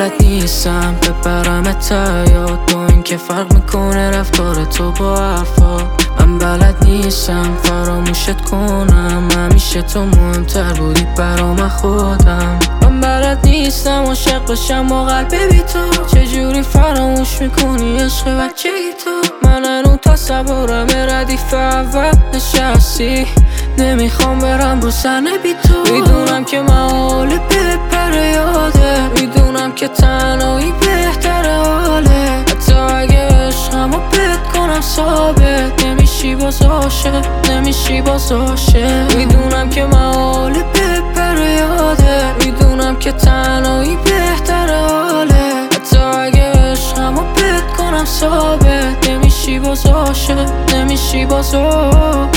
بلد نیستم ببرمت یاد با این که فرق میکنه رفتار تو با حرفا. من بلد نیستم فراموشت کنم، همیشه تو مهمتر بودی برام خودم. من بلد نیستم عاشق بشم با قلب بی تو، چجوری فراموش میکنی عشق بچگی تو. من هنوز تصورم ردیف اول نشستی، نمیخوام برم رو صحنه بی تو. میدونم که محاله بپره یاده، میدونم که تنهایی بهتره حاله. حتی اگه عشقمو بد کنم ثابت نمیشی باز عاشق، نمیشی باز عاشق. میدونم که محاله بپره یاده، میدونم که تنهایی بهتره حاله. حتی اگه عشقمو بد کنم ثابت نمیشی باز عاشق، نمیشی باز عاشق.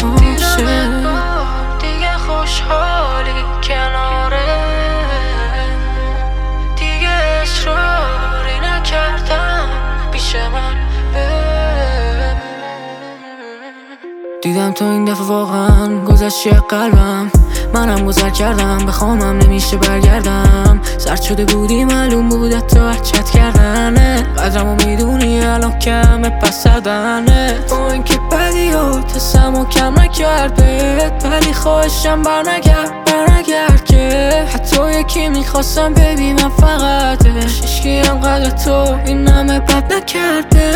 دیگه خوشحالی کناره، دیگه اصراری نکردم پیش من. دیدم تو این دفعه واقعا گذشتی قلبم، منم گذر کردم بخوامم نمیشه برگردم. سرد شده بودی معلوم بود حتی چت کردنه، قدرمو میدونی الان کمه پس سردنه. با اینکه بدی ها تسمو کم نکرد بهت، ولی خواهشم برنگرد که حتی یکی میخواستم ببینم فقطش. هیچکی هم قدر تو این همه بد نکرده.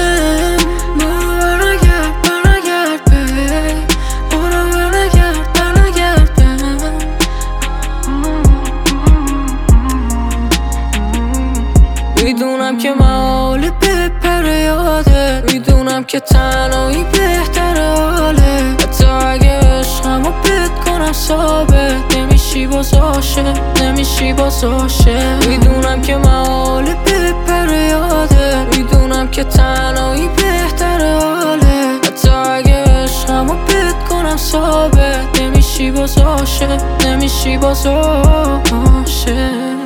میدونم که محاله بپره یاده، میدونم که تنهایی بهتره حاله. حتی اگه عشقمو بد کنم ثابت نمیشی باز عاشق، نمیشی باز عاشق. میدونم که محاله بپره یاده، میدونم که تنهایی بهتره حاله. حتی اگه عشقمو بد کنم ثابت نمیشی باز عاشق، نمیشی باز عاشق.